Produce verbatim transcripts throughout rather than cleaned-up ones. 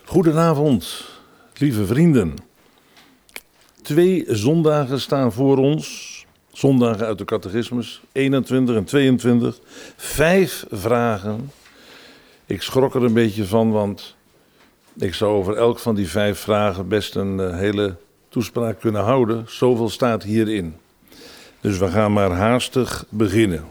Goedenavond, lieve vrienden. Twee zondagen staan voor ons. Zondagen uit de catechismus, eenentwintig en tweeëntwintig. Vijf vragen. Ik schrok er een beetje van, want ik zou over elk van die vijf vragen best een uh, hele toespraak kunnen houden. Zoveel staat hierin. Dus we gaan maar haastig beginnen.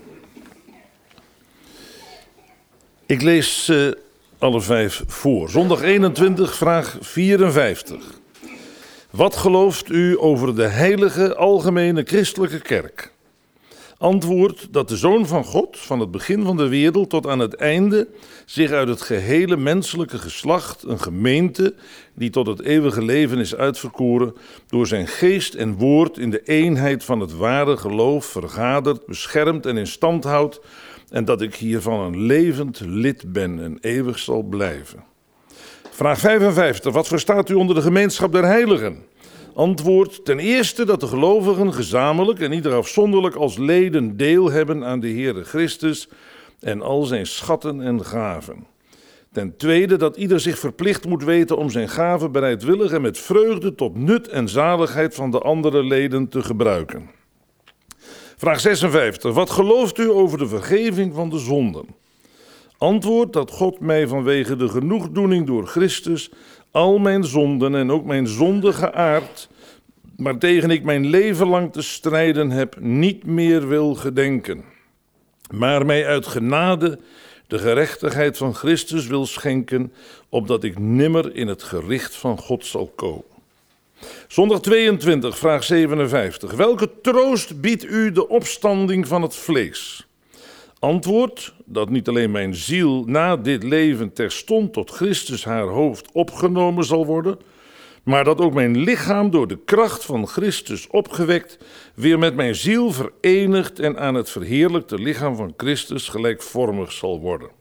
Ik lees uh, alle vijf voor. Zondag eenentwintig, vraag vierenvijftig. Wat gelooft u over de heilige algemene christelijke kerk? Antwoord dat de Zoon van God van het begin van de wereld tot aan het einde zich uit het gehele menselijke geslacht, een gemeente die tot het eeuwige leven is uitverkoren, door zijn geest en woord in de eenheid van het ware geloof vergadert, beschermt en in stand houdt, en dat ik hiervan een levend lid ben en eeuwig zal blijven. Vraag vijfenvijftig. Wat verstaat u onder de gemeenschap der heiligen? Antwoord: ten eerste dat de gelovigen gezamenlijk en ieder afzonderlijk als leden deel hebben aan de Heere Christus en al zijn schatten en gaven. Ten tweede dat ieder zich verplicht moet weten om zijn gaven bereidwillig en met vreugde tot nut en zaligheid van de andere leden te gebruiken. Vraag zesenvijftig. Wat gelooft u over de vergeving van de zonden? Antwoord dat God mij vanwege de genoegdoening door Christus al mijn zonden en ook mijn zondige aard, waartegen ik mijn leven lang te strijden heb, niet meer wil gedenken, maar mij uit genade de gerechtigheid van Christus wil schenken, opdat ik nimmer in het gericht van God zal komen. Zondag tweeëntwintig, vraag zevenenvijftig. Welke troost biedt u de opstanding van het vlees? Antwoord dat niet alleen mijn ziel na dit leven terstond tot Christus haar hoofd opgenomen zal worden, maar dat ook mijn lichaam door de kracht van Christus opgewekt weer met mijn ziel verenigd en aan het verheerlijkte lichaam van Christus gelijkvormig zal worden.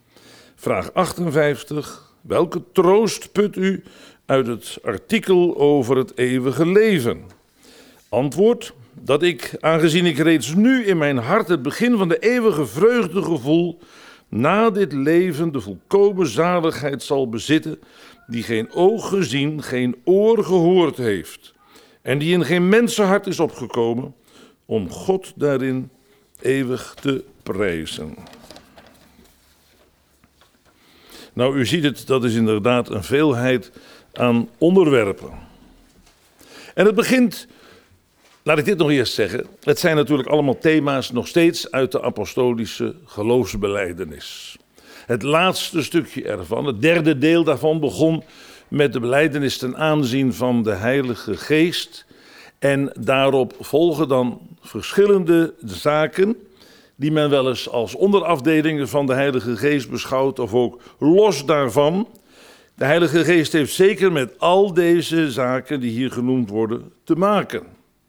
Vraag achtenvijftig. Welke troost put u uit het artikel over het eeuwige leven? Antwoord dat ik, aangezien ik reeds nu in mijn hart het begin van de eeuwige vreugde gevoel, na dit leven de volkomen zaligheid zal bezitten, die geen oog gezien, geen oor gehoord heeft, en die in geen mensenhart is opgekomen, om God daarin eeuwig te prijzen. Nou, u ziet het, dat is inderdaad een veelheid aan onderwerpen. En het begint, laat ik dit nog eerst zeggen, het zijn natuurlijk allemaal thema's nog steeds uit de apostolische geloofsbelijdenis. Het laatste stukje ervan, het derde deel daarvan, begon met de belijdenis ten aanzien van de Heilige Geest. En daarop volgen dan verschillende zaken die men wel eens als onderafdelingen van de Heilige Geest beschouwt, of ook los daarvan. De Heilige Geest heeft zeker met al deze zaken die hier genoemd worden te maken.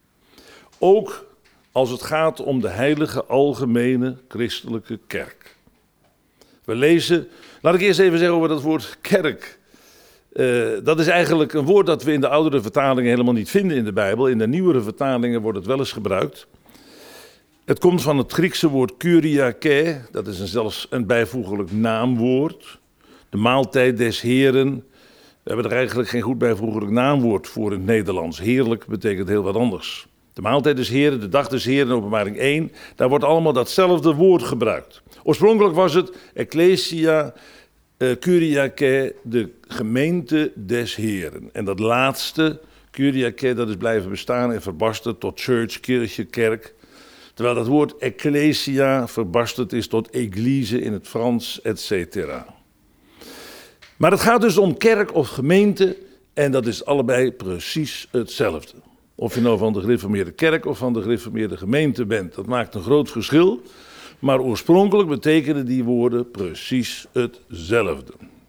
Ook als het gaat om de heilige algemene christelijke kerk. We lezen, laat ik eerst even zeggen over dat woord kerk. Uh, dat is eigenlijk een woord dat we in de oudere vertalingen helemaal niet vinden in de Bijbel. In de nieuwere vertalingen wordt het wel eens gebruikt. Het komt van het Griekse woord kyriake, dat is een, zelfs een bijvoeglijk naamwoord. De maaltijd des Heren. We hebben er eigenlijk geen goed bijvoeglijk naamwoord voor in het Nederlands. Heerlijk betekent heel wat anders. De maaltijd des Heren, de dag des Heren, Openbaring één, daar wordt allemaal datzelfde woord gebruikt. Oorspronkelijk was het ecclesia uh, kyriake, de gemeente des Heren. En dat laatste, kyriake, dat is blijven bestaan en verbasterd tot church, kirche, kerk. Terwijl dat woord ecclesia verbasterd is tot église in het Frans, et cetera. Maar het gaat dus om kerk of gemeente en dat is allebei precies hetzelfde. Of je nou van de gereformeerde kerk of van de gereformeerde gemeente bent, dat maakt een groot verschil. Maar oorspronkelijk betekenen die woorden precies hetzelfde.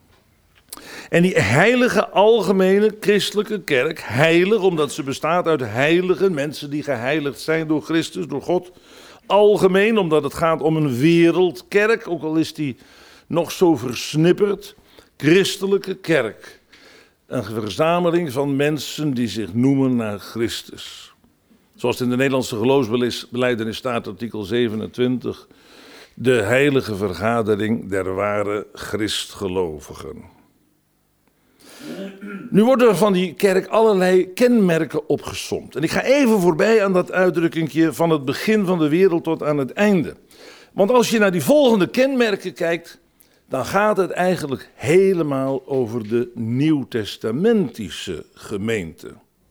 En die heilige algemene christelijke kerk, heilig omdat ze bestaat uit heiligen, mensen die geheiligd zijn door Christus, door God. Algemeen omdat het gaat om een wereldkerk, ook al is die nog zo versnipperd. Christelijke kerk. Een verzameling van mensen die zich noemen naar Christus. Zoals het in de Nederlandse geloofsbelijdenis staat, artikel zevenentwintig. De heilige vergadering der ware Christgelovigen. Nu worden er van die kerk allerlei kenmerken opgesomd. En ik ga even voorbij aan dat uitdrukkingje van het begin van de wereld tot aan het einde. Want als je naar die volgende kenmerken kijkt, dan gaat het eigenlijk helemaal over de nieuwtestamentische gemeente.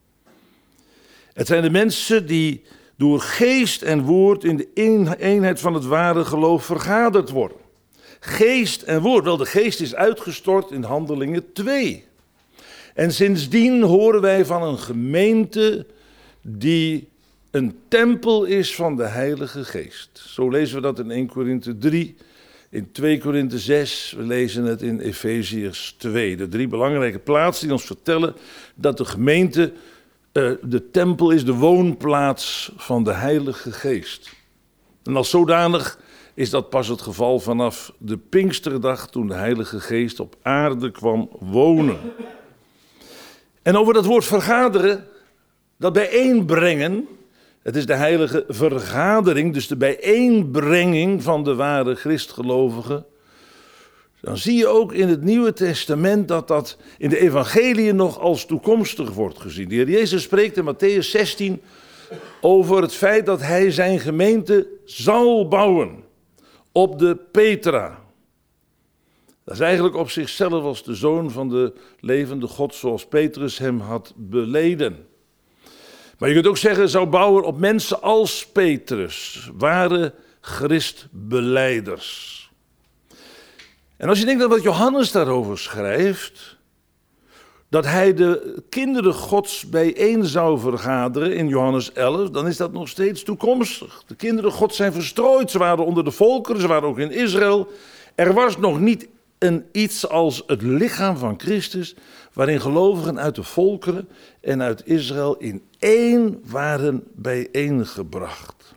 Het zijn de mensen die door geest en woord in de eenheid van het ware geloof vergaderd worden. Geest en woord, wel de geest is uitgestort in Handelingen twee. En sindsdien horen wij van een gemeente die een tempel is van de Heilige Geest. Zo lezen we dat in eerste Korinthe drie, in tweede Korinthe zes, we lezen het in Efeziërs twee. De drie belangrijke plaatsen die ons vertellen dat de gemeente uh, de tempel is, de woonplaats van de Heilige Geest. En als zodanig is dat pas het geval vanaf de Pinksterdag toen de Heilige Geest op aarde kwam wonen. En over dat woord vergaderen, dat bijeenbrengen, het is de heilige vergadering, dus de bijeenbrenging van de ware christgelovigen. Dan zie je ook in het Nieuwe Testament dat dat in de evangeliën nog als toekomstig wordt gezien. De Heer Jezus spreekt in Mattheüs zestien over het feit dat hij zijn gemeente zal bouwen op de Petra. Dat is eigenlijk op zichzelf als de zoon van de levende God, zoals Petrus hem had beleden. Maar je kunt ook zeggen, zou bouwen op mensen als Petrus, ware Christbelijders. En als je denkt aan wat Johannes daarover schrijft, dat hij de kinderen Gods bijeen zou vergaderen in Johannes elf, dan is dat nog steeds toekomstig. De kinderen Gods zijn verstrooid, ze waren onder de volkeren, ze waren ook in Israël. Er was nog niet een iets als het lichaam van Christus, waarin gelovigen uit de volkeren en uit Israël in één waren bijeengebracht.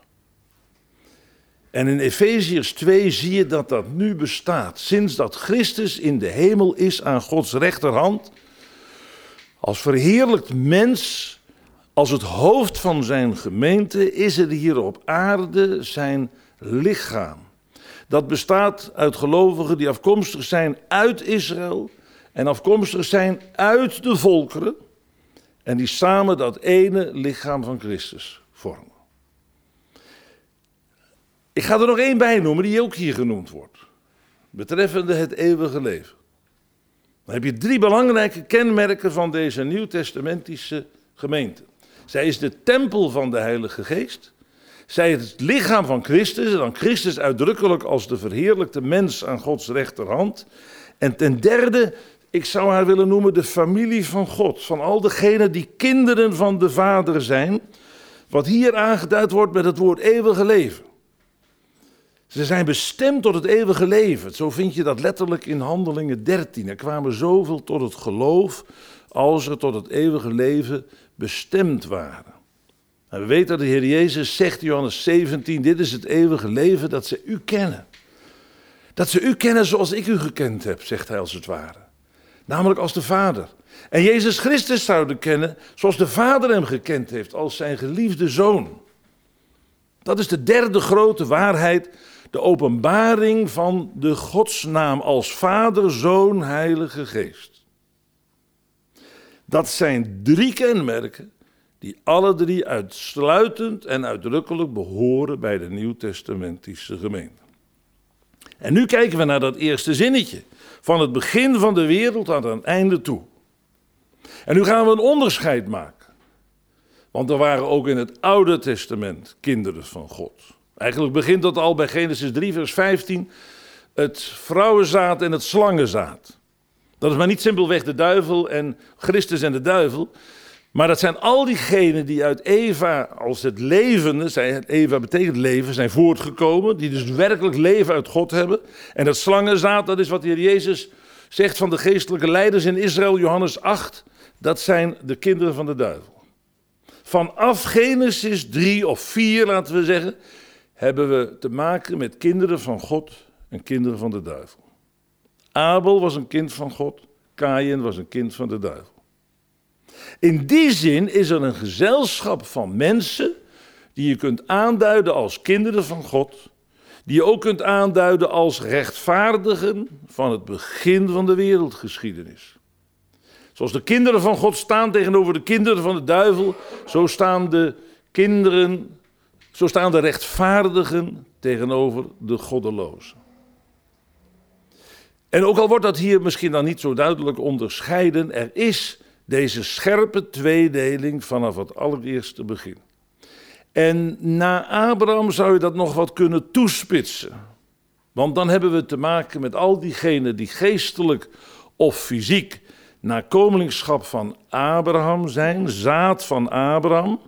En in Efeziërs twee zie je dat dat nu bestaat. Sinds dat Christus in de hemel is aan Gods rechterhand, als verheerlijkt mens, als het hoofd van zijn gemeente, is er hier op aarde zijn lichaam. Dat bestaat uit gelovigen die afkomstig zijn uit Israël en afkomstig zijn uit de volkeren en die samen dat ene lichaam van Christus vormen. Ik ga er nog één bij noemen die ook hier genoemd wordt, betreffende het eeuwige leven. Dan heb je drie belangrijke kenmerken van deze nieuwtestamentische gemeente. Zij is de tempel van de Heilige Geest. Zij is het lichaam van Christus, en dan Christus uitdrukkelijk als de verheerlijkte mens aan Gods rechterhand. En ten derde, ik zou haar willen noemen de familie van God, van al degenen die kinderen van de Vader zijn, wat hier aangeduid wordt met het woord eeuwige leven. Ze zijn bestemd tot het eeuwige leven. Zo vind je dat letterlijk in Handelingen dertien. Er kwamen zoveel tot het geloof als er tot het eeuwige leven bestemd waren. En we weten dat de Heer Jezus zegt in Johannes zeventien, dit is het eeuwige leven, dat ze u kennen. Dat ze u kennen zoals ik u gekend heb, zegt hij als het ware. Namelijk als de Vader. En Jezus Christus zouden kennen zoals de Vader hem gekend heeft, als zijn geliefde Zoon. Dat is de derde grote waarheid, de openbaring van de Godsnaam als Vader, Zoon, Heilige Geest. Dat zijn drie kenmerken die alle drie uitsluitend en uitdrukkelijk behoren bij de nieuwtestamentische gemeente. En nu kijken we naar dat eerste zinnetje, van het begin van de wereld aan het einde toe. En nu gaan we een onderscheid maken. Want er waren ook in het Oude Testament kinderen van God. Eigenlijk begint dat al bij Genesis drie vers vijftien, het vrouwenzaad en het slangenzaad. Dat is maar niet simpelweg de duivel en Christus en de duivel, maar dat zijn al diegenen die uit Eva als het levende, Eva betekent leven, zijn voortgekomen, die dus werkelijk leven uit God hebben. En dat slangenzaad, dat is wat de Heer Jezus zegt van de geestelijke leiders in Israël, Johannes acht, dat zijn de kinderen van de duivel. Vanaf Genesis drie of vier, laten we zeggen, hebben we te maken met kinderen van God en kinderen van de duivel. Abel was een kind van God, Kaïn was een kind van de duivel. In die zin is er een gezelschap van mensen die je kunt aanduiden als kinderen van God, die je ook kunt aanduiden als rechtvaardigen van het begin van de wereldgeschiedenis. Zoals de kinderen van God staan tegenover de kinderen van de duivel, zo staan de kinderen, zo staan de rechtvaardigen tegenover de goddelozen. En ook al wordt dat hier misschien dan niet zo duidelijk onderscheiden, er is deze scherpe tweedeling vanaf het allereerste begin. En na Abraham zou je dat nog wat kunnen toespitsen. Want dan hebben we te maken met al diegenen die geestelijk of fysiek nakomelingschap van Abraham zijn, zaad van Abraham.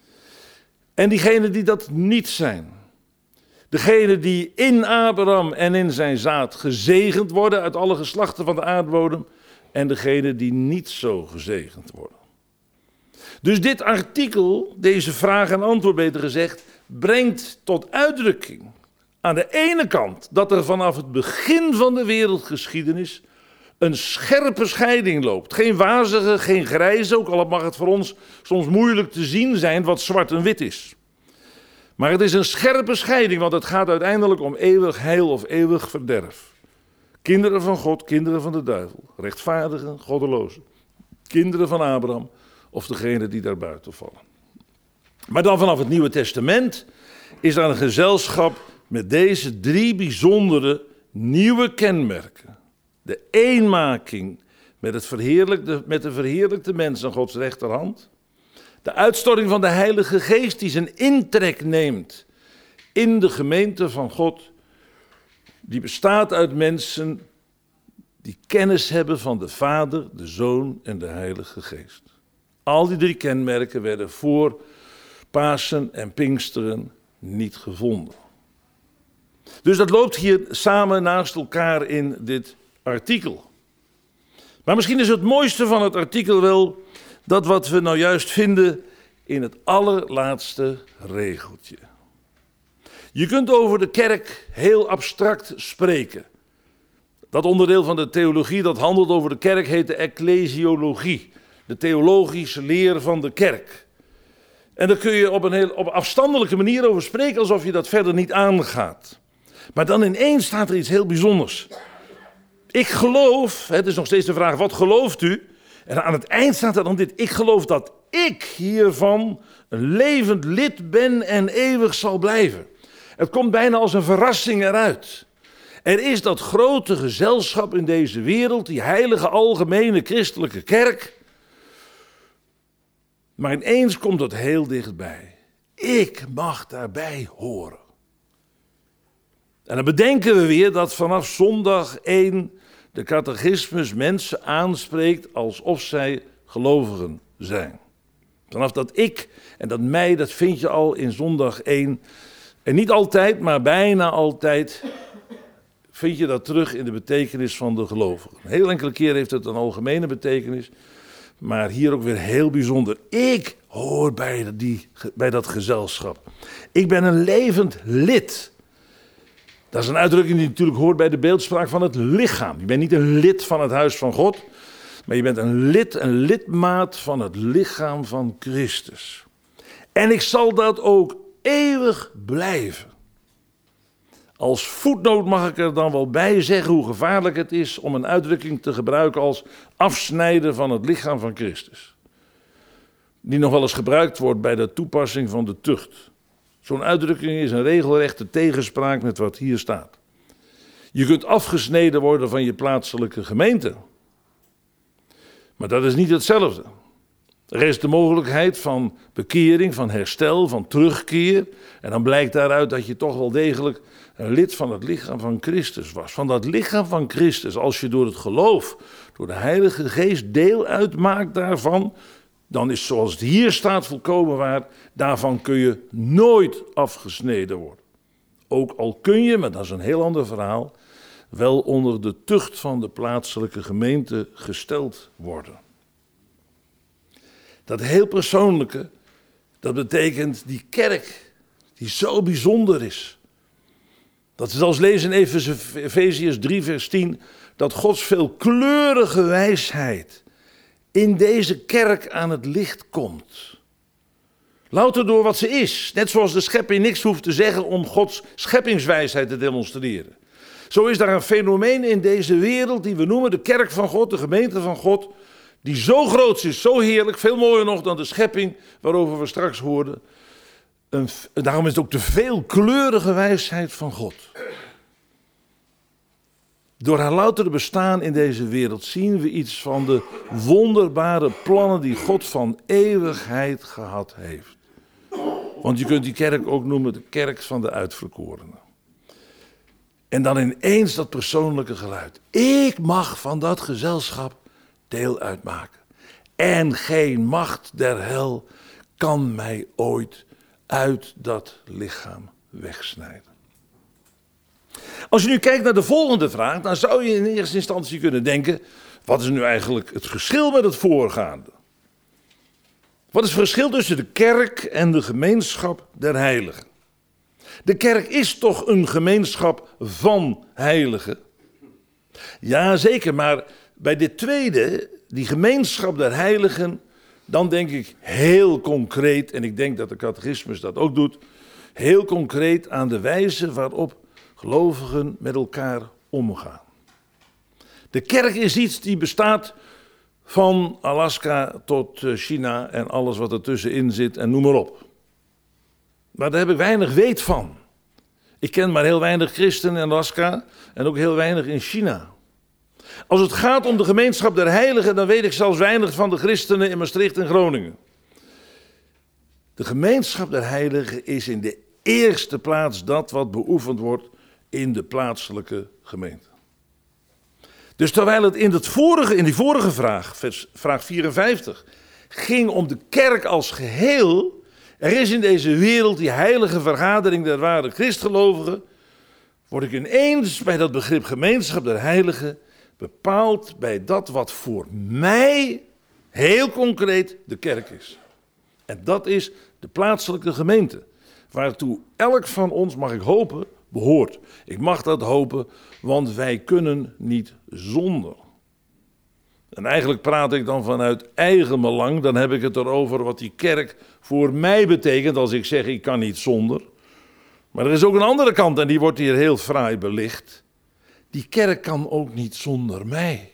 En diegenen die dat niet zijn. Degenen die in Abraham en in zijn zaad gezegend worden uit alle geslachten van de aardbodem. En degenen die niet zo gezegend worden. Dus dit artikel, deze vraag en antwoord beter gezegd, brengt tot uitdrukking aan de ene kant dat er vanaf het begin van de wereldgeschiedenis een scherpe scheiding loopt. Geen wazige, geen grijze, ook al mag het voor ons soms moeilijk te zien zijn wat zwart en wit is. Maar het is een scherpe scheiding, want het gaat uiteindelijk om eeuwig heil of eeuwig verderf. Kinderen van God, kinderen van de duivel, rechtvaardigen, goddelozen, kinderen van Abraham of degenen die daarbuiten vallen. Maar dan vanaf het Nieuwe Testament is er een gezelschap met deze drie bijzondere nieuwe kenmerken. De eenmaking met, het verheerlijkte, met de verheerlijkte mens aan Gods rechterhand. De uitstorting van de Heilige Geest die zijn intrek neemt in de gemeente van God. Die bestaat uit mensen die kennis hebben van de Vader, de Zoon en de Heilige Geest. Al die drie kenmerken werden voor Pasen en Pinksteren niet gevonden. Dus dat loopt hier samen naast elkaar in dit artikel. Maar misschien is het mooiste van het artikel wel dat wat we nou juist vinden in het allerlaatste regeltje. Je kunt over de kerk heel abstract spreken. Dat onderdeel van de theologie dat handelt over de kerk heet de ecclesiologie. De theologische leer van de kerk. En daar kun je op een heel op een afstandelijke manier over spreken alsof je dat verder niet aangaat. Maar dan ineens staat er iets heel bijzonders. Ik geloof, het is nog steeds de vraag, wat gelooft u? En aan het eind staat er dan dit, ik geloof dat ik hiervan een levend lid ben en eeuwig zal blijven. Het komt bijna als een verrassing eruit. Er is dat grote gezelschap in deze wereld, die heilige algemene christelijke kerk. Maar ineens komt dat heel dichtbij. Ik mag daarbij horen. En dan bedenken we weer dat vanaf zondag één de catechismus mensen aanspreekt alsof zij gelovigen zijn. Vanaf dat ik en dat mij, dat vind je al in zondag één. En niet altijd, maar bijna altijd vind je dat terug in de betekenis van de gelovigen. Een heel enkele keer heeft het een algemene betekenis, maar hier ook weer heel bijzonder. Ik hoor bij, die, bij dat gezelschap. Ik ben een levend lid. Dat is een uitdrukking die natuurlijk hoort bij de beeldspraak van het lichaam. Je bent niet een lid van het huis van God, maar je bent een lid, een lidmaat van het lichaam van Christus. En ik zal dat ook eeuwig blijven. Als voetnoot mag ik er dan wel bij zeggen hoe gevaarlijk het is om een uitdrukking te gebruiken als afsnijden van het lichaam van Christus. Die nog wel eens gebruikt wordt bij de toepassing van de tucht. Zo'n uitdrukking is een regelrechte tegenspraak met wat hier staat. Je kunt afgesneden worden van je plaatselijke gemeente. Maar dat is niet hetzelfde. Er is de mogelijkheid van bekering, van herstel, van terugkeer. En dan blijkt daaruit dat je toch wel degelijk een lid van het lichaam van Christus was. Van dat lichaam van Christus, als je door het geloof, door de Heilige Geest deel uitmaakt daarvan, dan is zoals het hier staat volkomen waar, daarvan kun je nooit afgesneden worden. Ook al kun je, maar dat is een heel ander verhaal, wel onder de tucht van de plaatselijke gemeente gesteld worden. Dat heel persoonlijke, dat betekent die kerk die zo bijzonder is. Dat we zelfs lezen in Efeziërs drie vers tien, dat Gods veelkleurige wijsheid in deze kerk aan het licht komt. Louter door wat ze is. Net zoals de schepping niks hoeft te zeggen om Gods scheppingswijsheid te demonstreren. Zo is daar een fenomeen in deze wereld die we noemen de kerk van God, de gemeente van God, Die zo groot is, zo heerlijk, veel mooier nog dan de schepping waarover we straks hoorden. Een, daarom is het ook de veelkleurige wijsheid van God. Door haar loutere bestaan in deze wereld zien we iets van de wonderbare plannen die God van eeuwigheid gehad heeft. Want je kunt die kerk ook noemen de kerk van de uitverkorenen. En dan ineens dat persoonlijke geluid. Ik mag van dat gezelschap deel uitmaken. En geen macht der hel kan mij ooit uit dat lichaam wegsnijden. Als je nu kijkt naar de volgende vraag, dan zou je in eerste instantie kunnen denken, wat is nu eigenlijk het verschil met het voorgaande? Wat is het verschil tussen de kerk en de gemeenschap der heiligen? De kerk is toch een gemeenschap van heiligen? Ja, zeker, maar bij dit tweede, die gemeenschap der heiligen, dan denk ik heel concreet, en ik denk dat de catechismus dat ook doet, heel concreet aan de wijze waarop gelovigen met elkaar omgaan. De kerk is iets die bestaat van Alaska tot China en alles wat er tussenin zit en noem maar op. Maar daar heb ik weinig weet van. Ik ken maar heel weinig christenen in Alaska en ook heel weinig in China. Als het gaat om de gemeenschap der heiligen, dan weet ik zelfs weinig van de christenen in Maastricht en Groningen. De gemeenschap der heiligen is in de eerste plaats dat wat beoefend wordt in de plaatselijke gemeente. Dus terwijl het in, het vorige, in die vorige vraag, vers, vraag vierenvijftig, ging om de kerk als geheel, er is in deze wereld die heilige vergadering der ware christgelovigen, word ik ineens bij dat begrip gemeenschap der heiligen bepaald bij dat wat voor mij heel concreet de kerk is. En dat is de plaatselijke gemeente, waartoe elk van ons, mag ik hopen, behoort. Ik mag dat hopen, want wij kunnen niet zonder. En eigenlijk praat ik dan vanuit eigen belang, dan heb ik het erover wat die kerk voor mij betekent als ik zeg ik kan niet zonder. Maar er is ook een andere kant en die wordt hier heel fraai belicht. Die kerk kan ook niet zonder mij.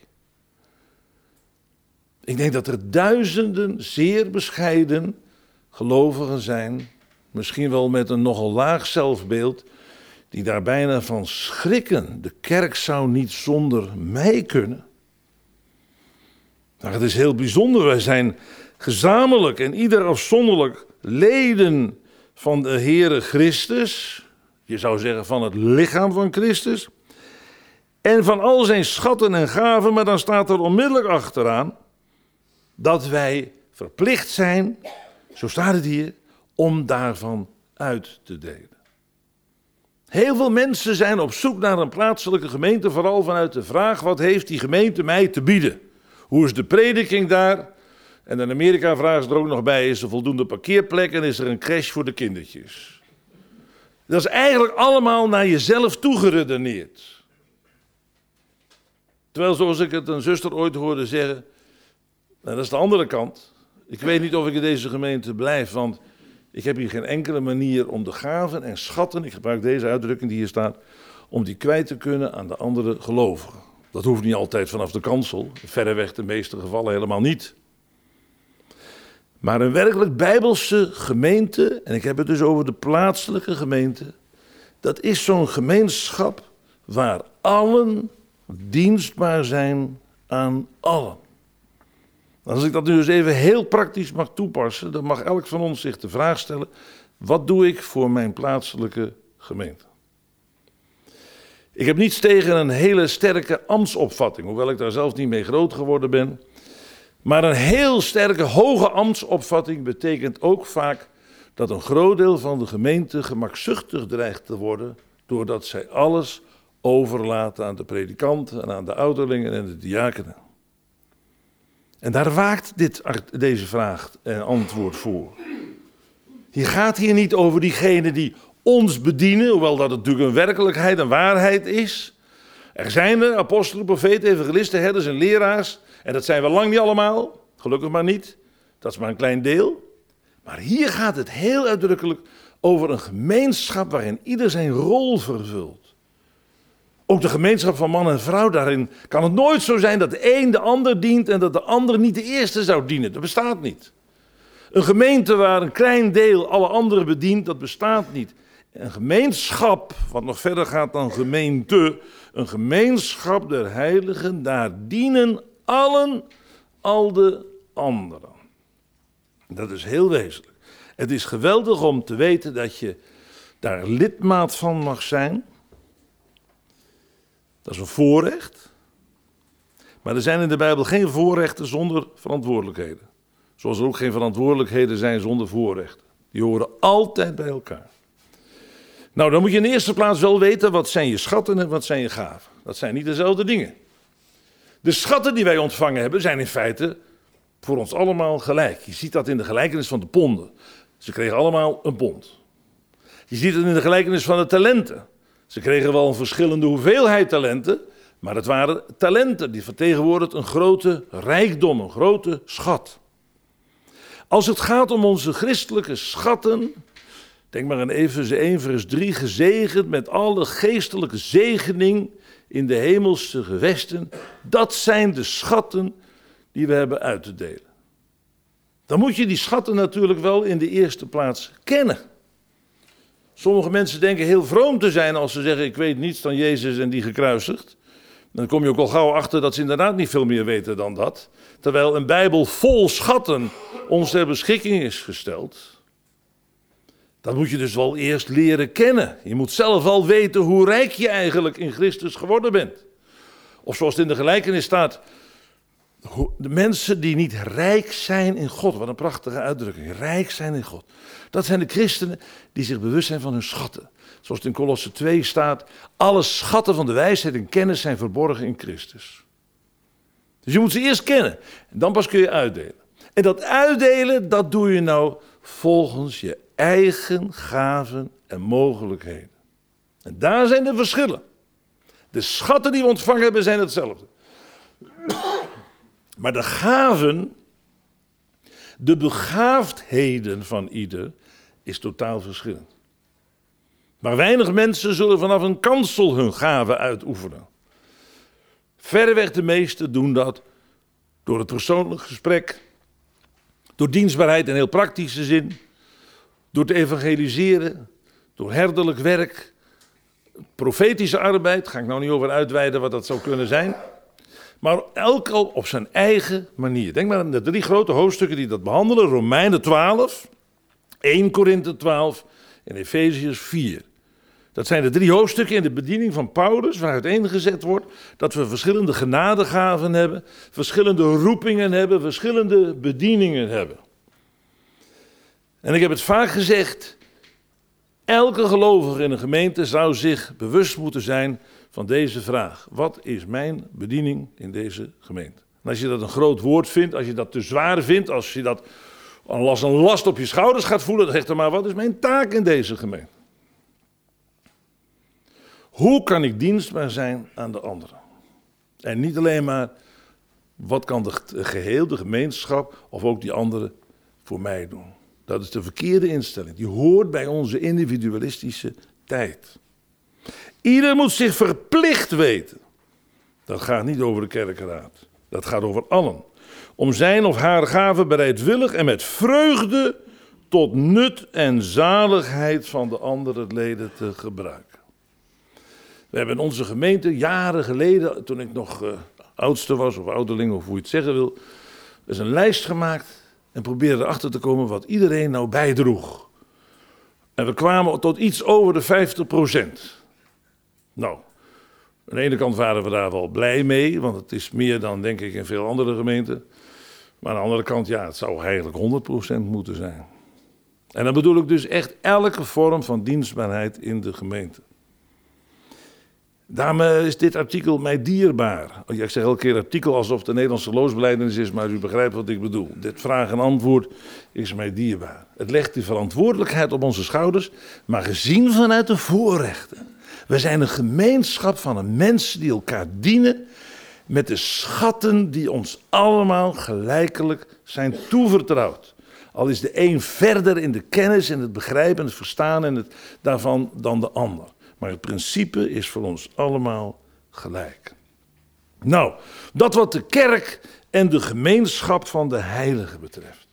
Ik denk dat er duizenden zeer bescheiden gelovigen zijn, misschien wel met een nogal laag zelfbeeld, die daar bijna van schrikken. De kerk zou niet zonder mij kunnen. Nou, het is heel bijzonder. Wij zijn gezamenlijk en ieder afzonderlijk leden van de Heere Christus. Je zou zeggen van het lichaam van Christus. En van al zijn schatten en gaven, maar dan staat er onmiddellijk achteraan dat wij verplicht zijn, zo staat het hier, om daarvan uit te delen. Heel veel mensen zijn op zoek naar een plaatselijke gemeente, vooral vanuit de vraag, wat heeft die gemeente mij te bieden? Hoe is de prediking daar? En in Amerika vragen ze er ook nog bij, is er voldoende parkeerplek en is er een crash voor de kindertjes? Dat is eigenlijk allemaal naar jezelf toegeredeneerd. Terwijl, zoals ik het een zuster ooit hoorde zeggen, nou, dat is de andere kant. Ik weet niet of ik in deze gemeente blijf, want ik heb hier geen enkele manier om de gaven en schatten, ik gebruik deze uitdrukking die hier staat, om die kwijt te kunnen aan de andere gelovigen. Dat hoeft niet altijd vanaf de kansel, verreweg de meeste gevallen helemaal niet. Maar een werkelijk bijbelse gemeente, en ik heb het dus over de plaatselijke gemeente, dat is zo'n gemeenschap waar allen dienstbaar zijn aan allen. Als ik dat nu eens even heel praktisch mag toepassen, dan mag elk van ons zich de vraag stellen, wat doe ik voor mijn plaatselijke gemeente? Ik heb niets tegen een hele sterke ambtsopvatting, hoewel ik daar zelf niet mee groot geworden ben. Maar een heel sterke, hoge ambtsopvatting betekent ook vaak dat een groot deel van de gemeente gemakzuchtig dreigt te worden, doordat zij alles overlaten aan de predikant en aan de ouderlingen en de diakenen. En daar waakt dit, deze vraag en antwoord voor. Je gaat hier niet over diegenen die ons bedienen, hoewel dat natuurlijk een werkelijkheid, een waarheid is. Er zijn er apostelen, profeten, evangelisten, herders en leraars. En dat zijn we lang niet allemaal, gelukkig maar niet. Dat is maar een klein deel. Maar hier gaat het heel uitdrukkelijk over een gemeenschap waarin ieder zijn rol vervult. Ook de gemeenschap van man en vrouw, daarin kan het nooit zo zijn dat de een de ander dient en dat de ander niet de eerste zou dienen. Dat bestaat niet. Een gemeente waar een klein deel alle anderen bedient, dat bestaat niet. Een gemeenschap, wat nog verder gaat dan gemeente, een gemeenschap der heiligen, daar dienen allen al de anderen. Dat is heel wezenlijk. Het is geweldig om te weten dat je daar lidmaat van mag zijn. Dat is een voorrecht. Maar er zijn in de Bijbel geen voorrechten zonder verantwoordelijkheden. Zoals er ook geen verantwoordelijkheden zijn zonder voorrechten. Die horen altijd bij elkaar. Nou, dan moet je in de eerste plaats wel weten, wat zijn je schatten en wat zijn je gaven. Dat zijn niet dezelfde dingen. De schatten die wij ontvangen hebben zijn in feite voor ons allemaal gelijk. Je ziet dat in de gelijkenis van de ponden. Ze kregen allemaal een pond. Je ziet het in de gelijkenis van de talenten. Ze kregen wel een verschillende hoeveelheid talenten, maar het waren talenten die vertegenwoordigden een grote rijkdom, een grote schat. Als het gaat om onze christelijke schatten, denk maar aan Efeze één vers drie, gezegend met alle geestelijke zegening in de hemelse gewesten. Dat zijn de schatten die we hebben uit te delen. Dan moet je die schatten natuurlijk wel in de eerste plaats kennen. Sommige mensen denken heel vroom te zijn als ze zeggen, ik weet niets dan Jezus en die gekruisigd. Dan kom je ook al gauw achter dat ze inderdaad niet veel meer weten dan dat. Terwijl een Bijbel vol schatten ons ter beschikking is gesteld. Dat moet je dus wel eerst leren kennen. Je moet zelf al weten hoe rijk je eigenlijk in Christus geworden bent. Of zoals het in de gelijkenis staat, de mensen die niet rijk zijn in God. Wat een prachtige uitdrukking. Rijk zijn in God. Dat zijn de christenen die zich bewust zijn van hun schatten. Zoals het in Kolosse twee staat. Alle schatten van de wijsheid en kennis zijn verborgen in Christus. Dus je moet ze eerst kennen. En dan pas kun je uitdelen. En dat uitdelen, dat doe je nou volgens je eigen gaven en mogelijkheden. En daar zijn de verschillen. De schatten die we ontvangen hebben zijn hetzelfde. Maar de gaven, de begaafdheden van ieder, is totaal verschillend. Maar weinig mensen zullen vanaf een kansel hun gaven uitoefenen. Verreweg de meesten doen dat door het persoonlijk gesprek, door dienstbaarheid in heel praktische zin, door te evangeliseren, door herderlijk werk, profetische arbeid, daar ga ik nou niet over uitweiden wat dat zou kunnen zijn. Maar elk al op zijn eigen manier. Denk maar aan de drie grote hoofdstukken die dat behandelen. Romeinen twaalf, eerste Korinthe twaalf en Efeziërs vier. Dat zijn de drie hoofdstukken in de bediening van Paulus, waar uiteengezet wordt dat we verschillende genadegaven hebben, verschillende roepingen hebben, verschillende bedieningen hebben. En ik heb het vaak gezegd, elke gelovige in een gemeente zou zich bewust moeten zijn van deze vraag. Wat is mijn bediening in deze gemeente? En als je dat een groot woord vindt, als je dat te zwaar vindt, als je dat als een last op je schouders gaat voelen, dan zeg dan maar, wat is mijn taak in deze gemeente? Hoe kan ik dienstbaar zijn aan de anderen? En niet alleen maar, wat kan de geheel, de gemeenschap of ook die anderen voor mij doen? Dat is de verkeerde instelling. Die hoort bij onze individualistische tijd. Ieder moet zich verplicht weten. Dat gaat niet over de kerkenraad. Dat gaat over allen. Om zijn of haar gaven bereidwillig en met vreugde tot nut en zaligheid van de andere leden te gebruiken. We hebben in onze gemeente jaren geleden, toen ik nog uh, oudste was of ouderling of hoe je het zeggen wil, is een lijst gemaakt en probeerden erachter te komen wat iedereen nou bijdroeg. En we kwamen tot iets over de vijftig procent. Nou, aan de ene kant waren we daar wel blij mee, want het is meer dan denk ik in veel andere gemeenten. Maar aan de andere kant, ja, het zou eigenlijk honderd procent moeten zijn. En dan bedoel ik dus echt elke vorm van dienstbaarheid in de gemeente. Daarom is dit artikel mij dierbaar. Ik zeg elke keer artikel alsof het de Nederlandse geloofsbelijdenis is, maar u begrijpt wat ik bedoel. Dit vraag en antwoord is mij dierbaar. Het legt de verantwoordelijkheid op onze schouders, maar gezien vanuit de voorrechten. We zijn een gemeenschap van een mensen die elkaar dienen met de schatten die ons allemaal gelijkelijk zijn toevertrouwd. Al is de een verder in de kennis en het begrijpen en het verstaan en het daarvan dan de ander. Maar het principe is voor ons allemaal gelijk. Nou, dat wat de kerk en de gemeenschap van de heiligen betreft.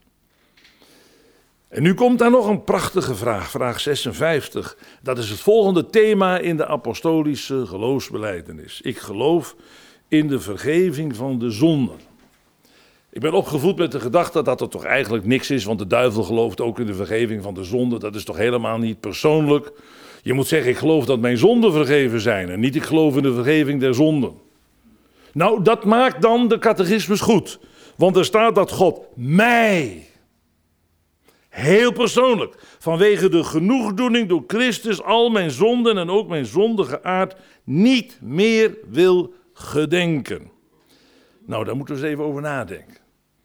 En nu komt daar nog een prachtige vraag, vraag zesenvijftig. Dat is het volgende thema in de apostolische geloofsbelijdenis. Ik geloof in de vergeving van de zonden. Ik ben opgevoed met de gedachte dat er toch eigenlijk niks is, want de duivel gelooft ook in de vergeving van de zonde. Dat is toch helemaal niet persoonlijk. Je moet zeggen, ik geloof dat mijn zonden vergeven zijn en niet ik geloof in de vergeving der zonden. Nou, dat maakt dan de catechismus goed. Want er staat dat God mij, heel persoonlijk, vanwege de genoegdoening door Christus al mijn zonden en ook mijn zondige aard niet meer wil gedenken. Nou, daar moeten we eens even over nadenken.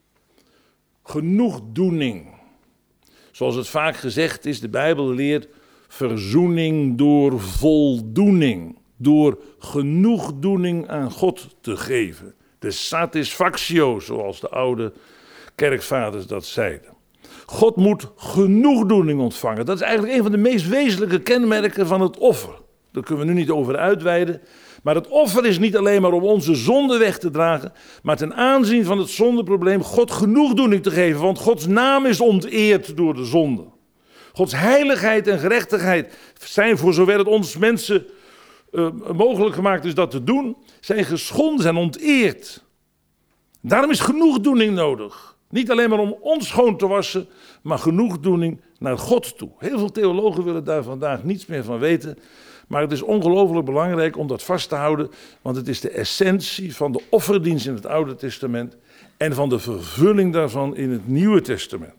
Genoegdoening. Zoals het vaak gezegd is, de Bijbel leert verzoening door voldoening. Door genoegdoening aan God te geven. De satisfactio, zoals de oude kerkvaders dat zeiden. God moet genoegdoening ontvangen. Dat is eigenlijk een van de meest wezenlijke kenmerken van het offer. Daar kunnen we nu niet over uitweiden. Maar het offer is niet alleen maar om onze zonde weg te dragen, maar ten aanzien van het zondeprobleem God genoegdoening te geven. Want Gods naam is onteerd door de zonde. Gods heiligheid en gerechtigheid zijn, voor zover het ons mensen uh, mogelijk gemaakt is dat te doen, zijn geschonden, zijn onteerd. Daarom is genoegdoening nodig. Niet alleen maar om ons schoon te wassen, maar genoegdoening naar God toe. Heel veel theologen willen daar vandaag niets meer van weten. Maar het is ongelooflijk belangrijk om dat vast te houden, want het is de essentie van de offerdienst in het Oude Testament en van de vervulling daarvan in het Nieuwe Testament.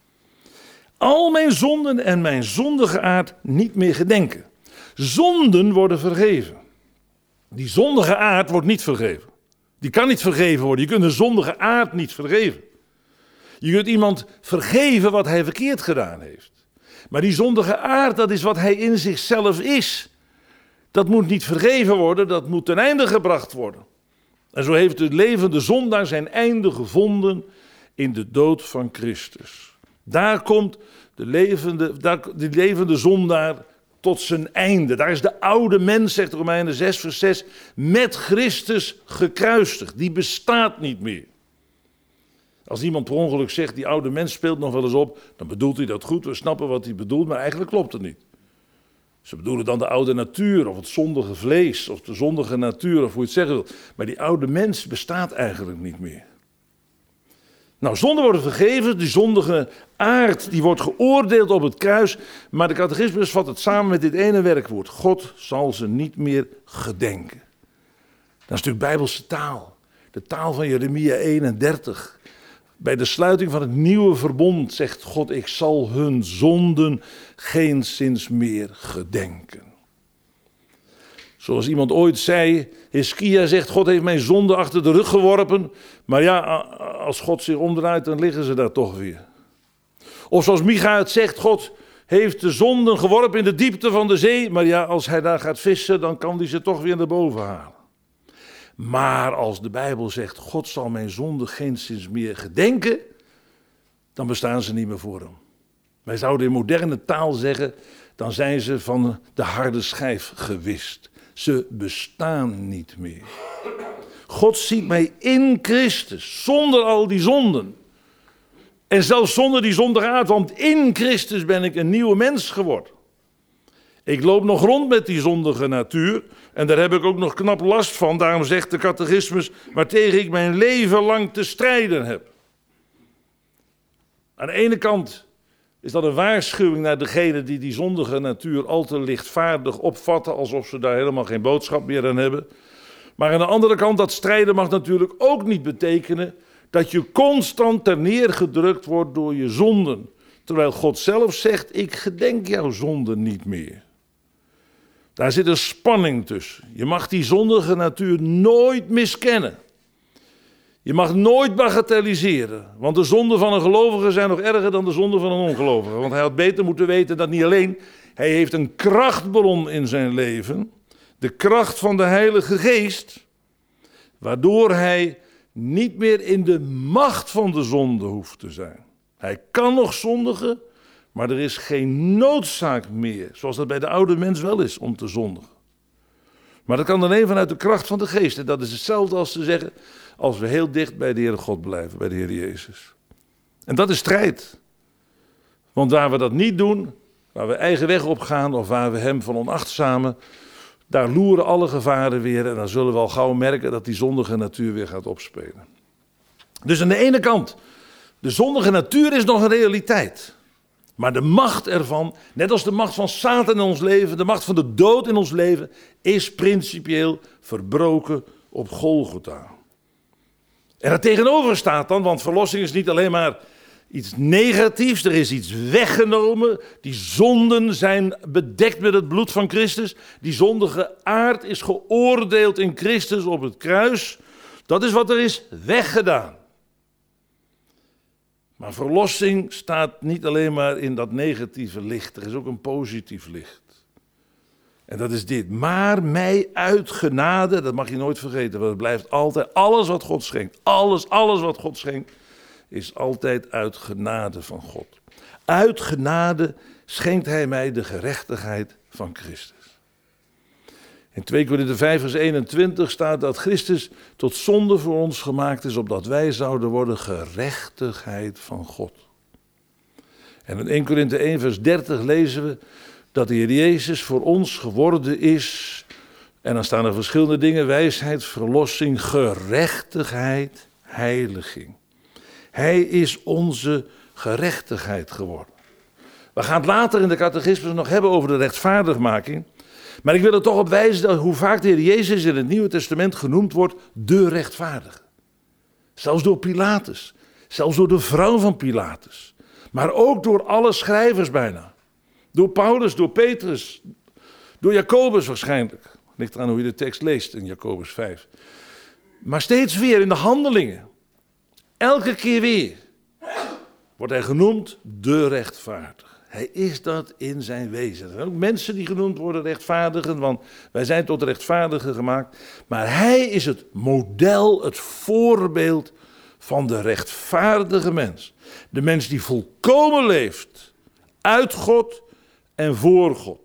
Al mijn zonden en mijn zondige aard niet meer gedenken. Zonden worden vergeven. Die zondige aard wordt niet vergeven. Die kan niet vergeven worden. Je kunt een zondige aard niet vergeven. Je kunt iemand vergeven wat hij verkeerd gedaan heeft. Maar die zondige aard, dat is wat hij in zichzelf is. Dat moet niet vergeven worden, dat moet ten einde gebracht worden. En zo heeft de levende zondaar zijn einde gevonden in de dood van Christus. Daar komt de levende, daar, die levende zondaar tot zijn einde. Daar is de oude mens, zegt Romeinen zes vers zes, met Christus gekruisigd. Die bestaat niet meer. Als iemand per ongeluk zegt, die oude mens speelt nog wel eens op, dan bedoelt hij dat goed. We snappen wat hij bedoelt, maar eigenlijk klopt het niet. Ze bedoelen dan de oude natuur, of het zondige vlees, of de zondige natuur, of hoe je het zeggen wil. Maar die oude mens bestaat eigenlijk niet meer. Nou, zonden worden vergeven, die zondige aard, die wordt geoordeeld op het kruis. Maar de catechismus vat het samen met dit ene werkwoord. God zal ze niet meer gedenken. Dat is natuurlijk bijbelse taal. De taal van Jeremia eenendertig. Bij de sluiting van het nieuwe verbond zegt God, ik zal hun zonden geenszins meer gedenken. Zoals iemand ooit zei, Hiskia zegt, God heeft mijn zonde achter de rug geworpen. Maar ja, als God zich omdraait, dan liggen ze daar toch weer. Of zoals Micha het zegt, God heeft de zonden geworpen in de diepte van de zee. Maar ja, als hij daar gaat vissen, dan kan hij ze toch weer naar boven halen. Maar als de Bijbel zegt, God zal mijn zonde geenszins meer gedenken, dan bestaan ze niet meer voor hem. Wij zouden in moderne taal zeggen, dan zijn ze van de harde schijf gewist. Ze bestaan niet meer. God ziet mij in Christus, zonder al die zonden. En zelfs zonder die zondige aard, want in Christus ben ik een nieuwe mens geworden. Ik loop nog rond met die zondige natuur en daar heb ik ook nog knap last van. Daarom zegt de catechismus, waartegen ik mijn leven lang te strijden heb. Aan de ene kant is dat een waarschuwing naar degenen die die zondige natuur al te lichtvaardig opvatten, alsof ze daar helemaal geen boodschap meer aan hebben. Maar aan de andere kant, dat strijden mag natuurlijk ook niet betekenen dat je constant terneergedrukt wordt door je zonden. Terwijl God zelf zegt, ik gedenk jouw zonden niet meer. Daar zit een spanning tussen. Je mag die zondige natuur nooit miskennen. Je mag nooit bagatelliseren. Want de zonden van een gelovige zijn nog erger dan de zonden van een ongelovige. Want hij had beter moeten weten dat niet alleen, hij heeft een krachtbron in zijn leven. De kracht van de Heilige Geest. Waardoor hij niet meer in de macht van de zonde hoeft te zijn. Hij kan nog zondigen, Maar er is geen noodzaak meer, zoals dat bij de oude mens wel is, om te zondigen. Maar dat kan alleen vanuit de kracht van de geest. En dat is hetzelfde als te zeggen, als we heel dicht bij de Heere God blijven, bij de Heer Jezus. En dat is strijd. Want waar we dat niet doen, waar we eigen weg op gaan of waar we hem van onachtzamen, daar loeren alle gevaren weer en dan zullen we al gauw merken dat die zondige natuur weer gaat opspelen. Dus aan de ene kant, de zondige natuur is nog een realiteit. Maar de macht ervan, net als de macht van Satan in ons leven, de macht van de dood in ons leven, is principieel verbroken op Golgotha. En er tegenover staat dan, want verlossing is niet alleen maar iets negatiefs, er is iets weggenomen. Die zonden zijn bedekt met het bloed van Christus. Die zondige aard is geoordeeld in Christus op het kruis. Dat is wat er is weggedaan. Maar verlossing staat niet alleen maar in dat negatieve licht. Er is ook een positief licht. En dat is dit. Maar mij uit genade, dat mag je nooit vergeten. Want het blijft altijd, alles wat God schenkt. Alles, alles wat God schenkt, is altijd uit genade van God. Uit genade schenkt hij mij de gerechtigheid van Christus. In twee Korinthe vijf vers eenentwintig staat dat Christus tot zonde voor ons gemaakt is, opdat wij zouden worden gerechtigheid van God. En in eerste Korinthe één vers dertig lezen we dat de Heer Jezus voor ons geworden is. En dan staan er verschillende dingen: wijsheid, verlossing, gerechtigheid, heiliging. Hij is onze gerechtigheid geworden. We gaan het later in de catechismus nog hebben over de rechtvaardigmaking. Maar ik wil er toch op wijzen dat hoe vaak de Heer Jezus in het Nieuwe Testament genoemd wordt de rechtvaardige. Zelfs door Pilatus. Zelfs door de vrouw van Pilatus. Maar ook door alle schrijvers bijna. Door Paulus, door Petrus, door Jacobus waarschijnlijk. Ligt eraan hoe je de tekst leest in Jacobus vijf. Maar steeds weer in de handelingen. Elke keer weer wordt hij genoemd de rechtvaardige. Hij is dat in zijn wezen. Er zijn ook mensen die genoemd worden rechtvaardigen, want wij zijn tot rechtvaardigen gemaakt. Maar hij is het model, het voorbeeld van de rechtvaardige mens. De mens die volkomen leeft, uit God en voor God.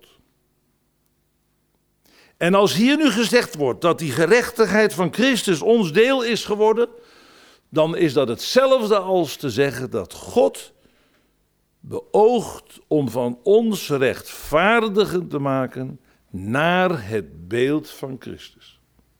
En als hier nu gezegd wordt dat die gerechtigheid van Christus ons deel is geworden, dan is dat hetzelfde als te zeggen dat God beoogt om van ons rechtvaardigen te maken naar het beeld van Christus.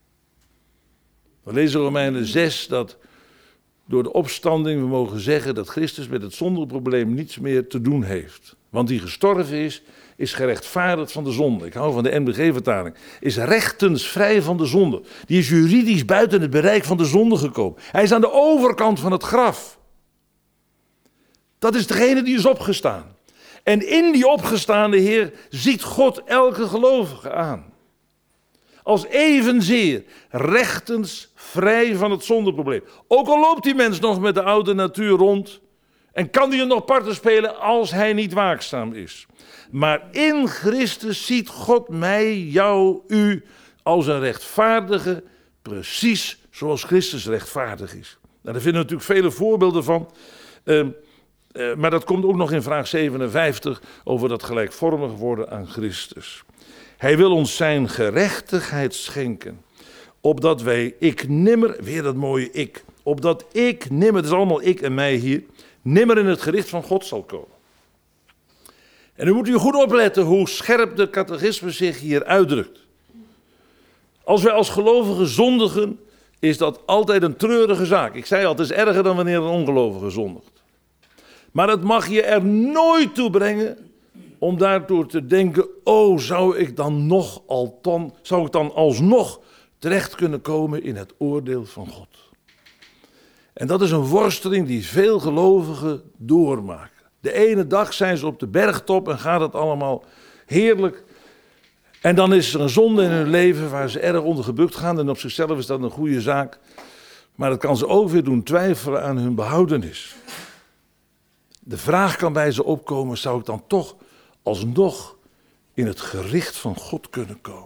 We lezen in Romeinen zes dat door de opstanding we mogen zeggen dat Christus met het zondeprobleem niets meer te doen heeft. Want die gestorven is, is gerechtvaardigd van de zonde. Ik hou van de N B G-vertaling. Is rechtens vrij van de zonde. Die is juridisch buiten het bereik van de zonde gekomen. Hij is aan de overkant van het graf. Dat is degene die is opgestaan. En in die opgestaande Heer ziet God elke gelovige aan. Als evenzeer rechtens vrij van het zondeprobleem. Ook al loopt die mens nog met de oude natuur rond. En kan hij er nog parten spelen als hij niet waakzaam is. Maar in Christus ziet God mij, jou, u als een rechtvaardige. Precies zoals Christus rechtvaardig is. Nou, daar vinden we natuurlijk vele voorbeelden van. Uh, uh, maar dat komt ook nog in vraag zevenenvijftig over dat gelijkvormig worden aan Christus. Hij wil ons zijn gerechtigheid schenken. Opdat wij, ik nimmer, weer dat mooie ik. Opdat ik nimmer, het is allemaal ik en mij hier, nimmer in het gericht van God zal komen. En nu moet u goed opletten hoe scherp de catechisme zich hier uitdrukt. Als wij als gelovigen zondigen, is dat altijd een treurige zaak. Ik zei al, het is erger dan wanneer een ongelovige zondigt. Maar het mag je er nooit toe brengen om daardoor te denken, oh, zou ik dan nog althans, zou ik dan alsnog terecht kunnen komen in het oordeel van God. En dat is een worsteling die veel gelovigen doormaken. De ene dag zijn ze op de bergtop en gaat het allemaal heerlijk. En dan is er een zonde in hun leven waar ze erg onder gebukt gaan. En op zichzelf is dat een goede zaak. Maar dat kan ze ook weer doen twijfelen aan hun behoudenis. De vraag kan bij ze opkomen, zou ik dan toch alsnog in het gericht van God kunnen komen?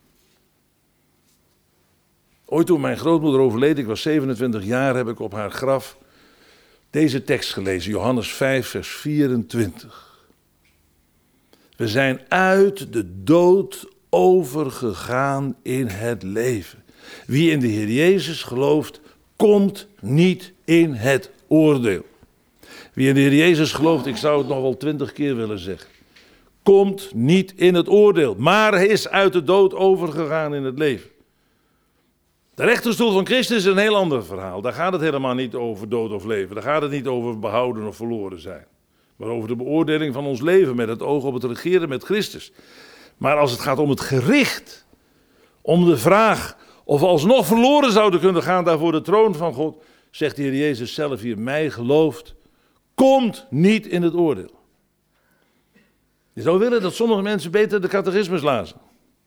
Ooit toen mijn grootmoeder overleed, ik was zevenentwintig jaar, heb ik op haar graf deze tekst gelezen. Johannes vijf vers vierentwintig. We zijn uit de dood overgegaan in het leven. Wie in de Heer Jezus gelooft, komt niet in het oordeel. Wie in de Heer Jezus gelooft, ik zou het nog wel twintig keer willen zeggen, komt niet in het oordeel, maar is uit de dood overgegaan in het leven. De rechterstoel van Christus is een heel ander verhaal. Daar gaat het helemaal niet over dood of leven. Daar gaat het niet over behouden of verloren zijn. Maar over de beoordeling van ons leven met het oog op het regeren met Christus. Maar als het gaat om het gericht, om de vraag of we alsnog verloren zouden kunnen gaan daar voor de troon van God, zegt de Heer Jezus zelf hier, mij gelooft, komt niet in het oordeel. Je zou willen dat sommige mensen beter de catechismus lazen.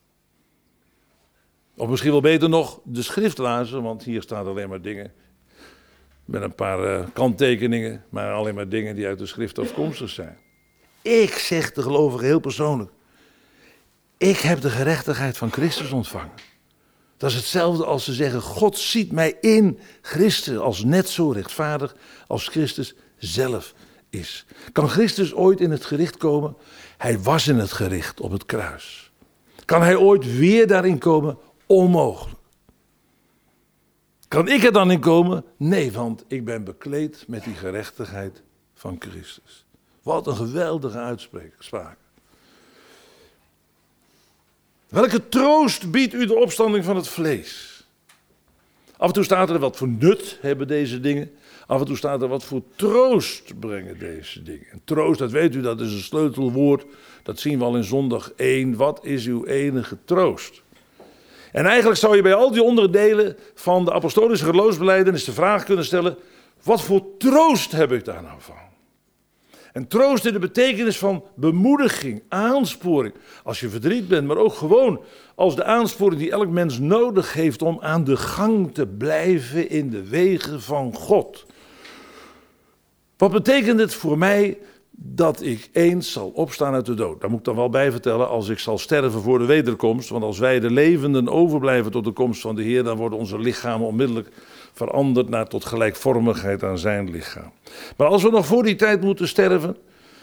Of misschien wel beter nog de schrift lazen, want hier staan alleen maar dingen met een paar uh, kanttekeningen, maar alleen maar dingen die uit de schrift afkomstig zijn. Ik zeg de gelovigen heel persoonlijk, ik heb de gerechtigheid van Christus ontvangen. Dat is hetzelfde als ze zeggen, God ziet mij in Christus als net zo rechtvaardig als Christus zelf is. Kan Christus ooit in het gericht komen? Hij was in het gericht op het kruis. Kan hij ooit weer daarin komen? Onmogelijk. Kan ik er dan in komen? Nee, want ik ben bekleed met die gerechtigheid van Christus. Wat een geweldige uitspraak. Welke troost biedt u de opstanding van het vlees? Af en toe staat er wat voor nut hebben deze dingen. Af en toe staat er wat voor troost brengen deze dingen. En troost, dat weet u, dat is een sleutelwoord. Dat zien we al in zondag één. Wat is uw enige troost? En eigenlijk zou je bij al die onderdelen van de apostolische geloofsbelijdenis de vraag kunnen stellen, wat voor troost heb ik daar nou van? En troost in de betekenis van bemoediging, aansporing. Als je verdriet bent, maar ook gewoon als de aansporing die elk mens nodig heeft om aan de gang te blijven in de wegen van God. Wat betekent het voor mij dat ik eens zal opstaan uit de dood? Daar moet ik dan wel bij vertellen, als ik zal sterven voor de wederkomst. Want als wij de levenden overblijven tot de komst van de Heer, dan worden onze lichamen onmiddellijk veranderd naar tot gelijkvormigheid aan zijn lichaam. Maar als we nog voor die tijd moeten sterven,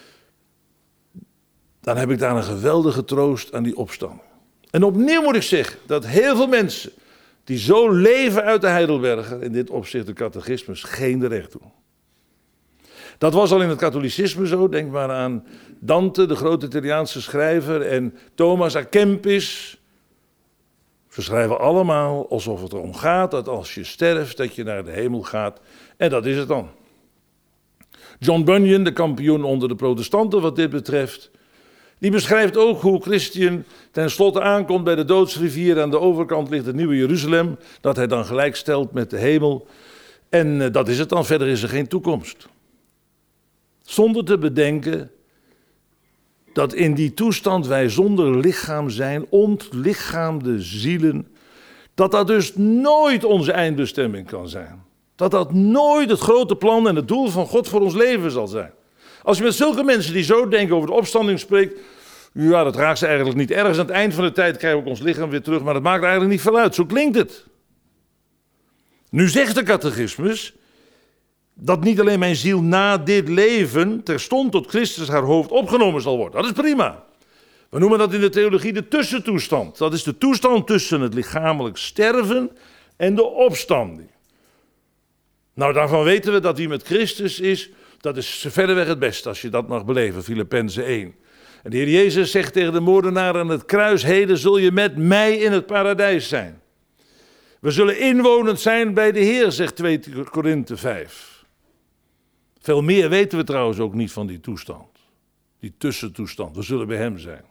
dan heb ik daar een geweldige troost aan die opstanding. En opnieuw moet ik zeggen dat heel veel mensen die zo leven uit de Heidelberger, in dit opzicht de catechismus, geen recht doen. Dat was al in het katholicisme zo. Denk maar aan Dante, de grote Italiaanse schrijver, en Thomas à Kempis. Ze schrijven allemaal alsof het erom gaat dat als je sterft, dat je naar de hemel gaat. En dat is het dan. John Bunyan, de kampioen onder de protestanten wat dit betreft, die beschrijft ook hoe Christian tenslotte aankomt bij de doodsrivier. Aan de overkant ligt het nieuwe Jeruzalem, dat hij dan gelijk stelt met de hemel. En uh, dat is het dan, verder is er geen toekomst. Zonder te bedenken dat in die toestand wij zonder lichaam zijn, ontlichaamde zielen, dat dat dus nooit onze eindbestemming kan zijn. Dat dat nooit het grote plan en het doel van God voor ons leven zal zijn. Als je met zulke mensen die zo denken over de opstanding spreekt, ja, dat raakt ze eigenlijk niet. Ergens aan het eind van de tijd krijgen we ook ons lichaam weer terug, maar dat maakt eigenlijk niet veel uit. Zo klinkt het. Nu zegt de catechismus dat niet alleen mijn ziel na dit leven terstond tot Christus haar hoofd opgenomen zal worden. Dat is prima. We noemen dat in de theologie de tussentoestand. Dat is de toestand tussen het lichamelijk sterven en de opstanding. Nou, daarvan weten we dat wie met Christus is, dat is verreweg het beste als je dat mag beleven, Filippenzen één. En de Heer Jezus zegt tegen de moordenaar aan het kruis, heden zul je met mij in het paradijs zijn. We zullen inwonend zijn bij de Heer, zegt tweede Korinthe vijf. Veel meer weten we trouwens ook niet van die toestand. Die tussentoestand. We zullen bij hem zijn.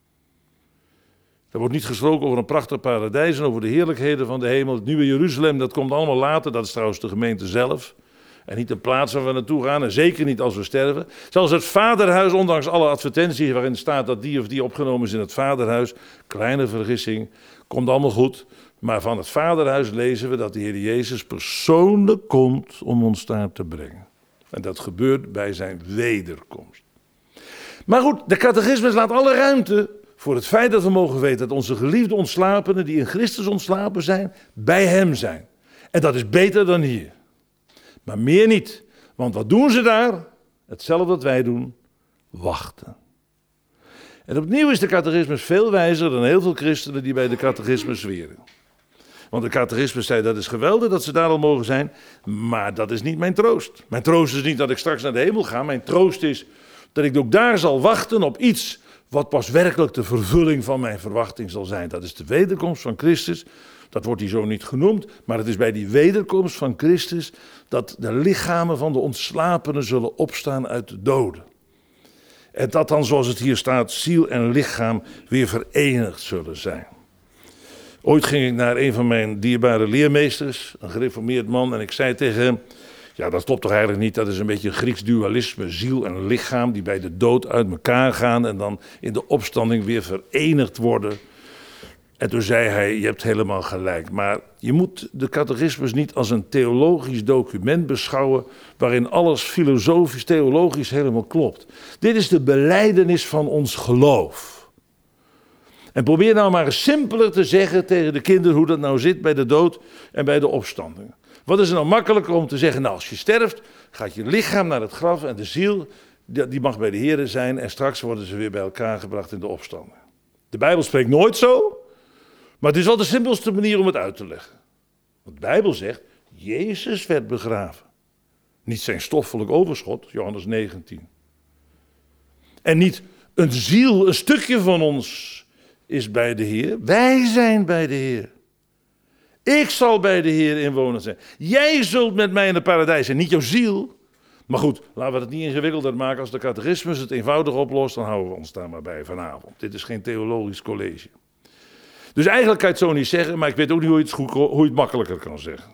Er wordt niet gesproken over een prachtig paradijs en over de heerlijkheden van de hemel. Het nieuwe Jeruzalem, dat komt allemaal later. Dat is trouwens de gemeente zelf. En niet de plaats waar we naartoe gaan. En zeker niet als we sterven. Zelfs het vaderhuis, ondanks alle advertenties waarin staat dat die of die opgenomen is in het vaderhuis. Kleine vergissing. Komt allemaal goed. Maar van het vaderhuis lezen we dat de Heer Jezus persoonlijk komt om ons daar te brengen. En dat gebeurt bij zijn wederkomst. Maar goed, de catechismus laat alle ruimte voor het feit dat we mogen weten dat onze geliefde ontslapenen die in Christus ontslapen zijn, bij hem zijn. En dat is beter dan hier. Maar meer niet. Want wat doen ze daar? Hetzelfde wat wij doen. Wachten. En opnieuw is de catechismus veel wijzer dan heel veel christenen die bij de catechismus zweren. Want de catechismus zei dat is geweldig dat ze daar al mogen zijn, maar dat is niet mijn troost. Mijn troost is niet dat ik straks naar de hemel ga, mijn troost is dat ik ook daar zal wachten op iets wat pas werkelijk de vervulling van mijn verwachting zal zijn. Dat is de wederkomst van Christus. Dat wordt hier zo niet genoemd, maar het is bij die wederkomst van Christus dat de lichamen van de ontslapenen zullen opstaan uit de doden. En dat dan, zoals het hier staat, ziel en lichaam weer verenigd zullen zijn. Ooit ging ik naar een van mijn dierbare leermeesters, een gereformeerd man, en ik zei tegen hem, ja, dat klopt toch eigenlijk niet, dat is een beetje een Grieks dualisme, ziel en lichaam die bij de dood uit elkaar gaan en dan in de opstanding weer verenigd worden. En toen zei hij, je hebt helemaal gelijk, maar je moet de catechismus niet als een theologisch document beschouwen waarin alles filosofisch, theologisch helemaal klopt. Dit is de belijdenis van ons geloof. En probeer nou maar eens simpeler te zeggen tegen de kinderen hoe dat nou zit bij de dood en bij de opstanding. Wat is er nou makkelijker om te zeggen, nou als je sterft, gaat je lichaam naar het graf en de ziel, die mag bij de Heere zijn en straks worden ze weer bij elkaar gebracht in de opstanding. De Bijbel spreekt nooit zo, maar het is wel de simpelste manier om het uit te leggen. Want de Bijbel zegt, Jezus werd begraven. Niet zijn stoffelijk overschot, Johannes negentien. En niet een ziel, een stukje van ons is bij de Heer. Wij zijn bij de Heer. Ik zal bij de Heer inwonen zijn. Jij zult met mij in het paradijs zijn, niet jouw ziel. Maar goed, laten we het niet ingewikkelder maken. Als de catechismus het eenvoudig oplost, dan houden we ons daar maar bij vanavond. Dit is geen theologisch college. Dus eigenlijk kan je het zo niet zeggen, maar ik weet ook niet hoe je het, goed, hoe je het makkelijker kan zeggen.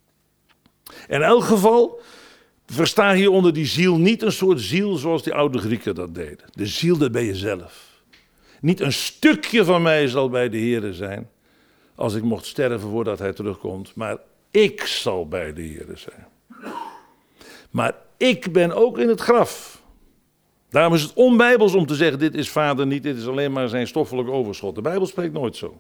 In elk geval, versta hier onder die ziel niet een soort ziel zoals die oude Grieken dat deden. De ziel, dat ben je zelf. Niet een stukje van mij zal bij de Heere zijn, als ik mocht sterven voordat hij terugkomt, maar ik zal bij de Heere zijn. Maar ik ben ook in het graf. Daarom is het onbijbels om te zeggen, dit is vader niet, dit is alleen maar zijn stoffelijk overschot. De Bijbel spreekt nooit zo.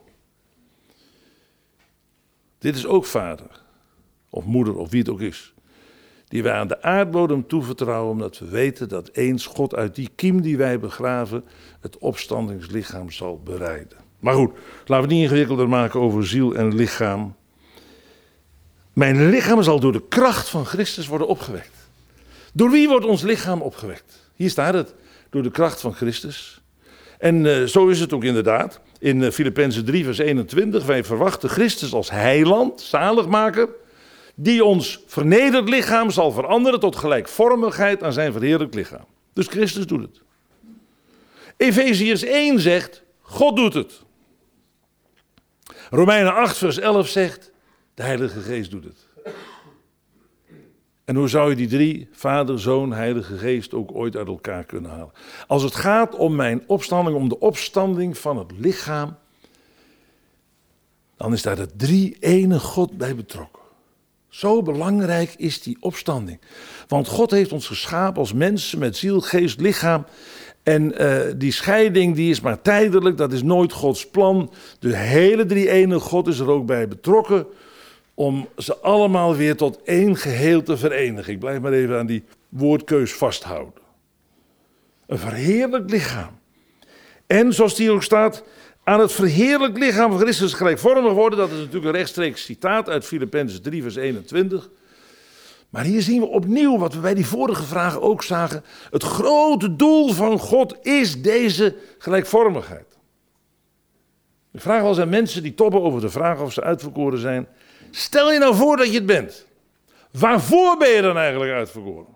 Dit is ook vader, of moeder, of wie het ook is, die wij aan de aardbodem toevertrouwen, omdat we weten dat eens God uit die kiem die wij begraven, het opstandingslichaam zal bereiden. Maar goed, laten we het niet ingewikkelder maken over ziel en lichaam. Mijn lichaam zal door de kracht van Christus worden opgewekt. Door wie wordt ons lichaam opgewekt? Hier staat het, door de kracht van Christus. En uh, zo is het ook inderdaad. In uh, Filippenzen drie vers eenentwintig, wij verwachten Christus als heiland, zaligmaker, die ons vernederd lichaam zal veranderen tot gelijkvormigheid aan zijn verheerlijkt lichaam. Dus Christus doet het. Efeziërs één zegt, God doet het. Romeinen acht vers elf zegt, de Heilige Geest doet het. En hoe zou je die drie, Vader, Zoon, Heilige Geest, ook ooit uit elkaar kunnen halen? Als het gaat om mijn opstanding, om de opstanding van het lichaam, dan is daar de drie ene God bij betrokken. Zo belangrijk is die opstanding. Want God heeft ons geschapen als mensen met ziel, geest, lichaam. En uh, die scheiding die is maar tijdelijk, dat is nooit Gods plan. De hele drie ene God is er ook bij betrokken om ze allemaal weer tot één geheel te verenigen. Ik blijf maar even aan die woordkeus vasthouden. Een verheerlijk lichaam. En zoals hier ook staat, aan het verheerlijk lichaam van Christus gelijkvormig worden. Dat is natuurlijk een rechtstreeks citaat uit Filippenzen drie vers eenentwintig. Maar hier zien we opnieuw wat we bij die vorige vragen ook zagen. Het grote doel van God is deze gelijkvormigheid. De vraag was aan mensen die toppen over de vraag of ze uitverkoren zijn. Stel je nou voor dat je het bent. Waarvoor ben je dan eigenlijk uitverkoren?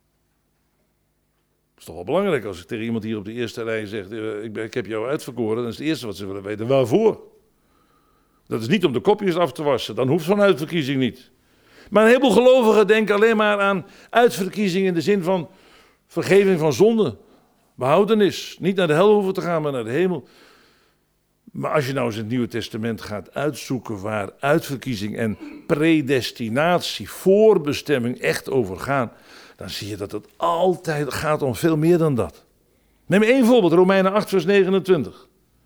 Dat is toch wel belangrijk als ik tegen iemand hier op de eerste rij zeg, ik, ben, ik heb jou uitverkoren. Dan is het eerste wat ze willen weten, waarvoor? Dat is niet om de kopjes af te wassen, dan hoeft zo'n uitverkiezing niet. Maar een heleboel gelovigen denken alleen maar aan uitverkiezing in de zin van vergeving van zonde, behoudenis. Niet naar de hel hoeven te gaan, maar naar de hemel. Maar als je nou eens in het Nieuwe Testament gaat uitzoeken waar uitverkiezing en predestinatie, voorbestemming echt over gaan, dan zie je dat het altijd gaat om veel meer dan dat. Neem één voorbeeld, Romeinen acht vers negenentwintig.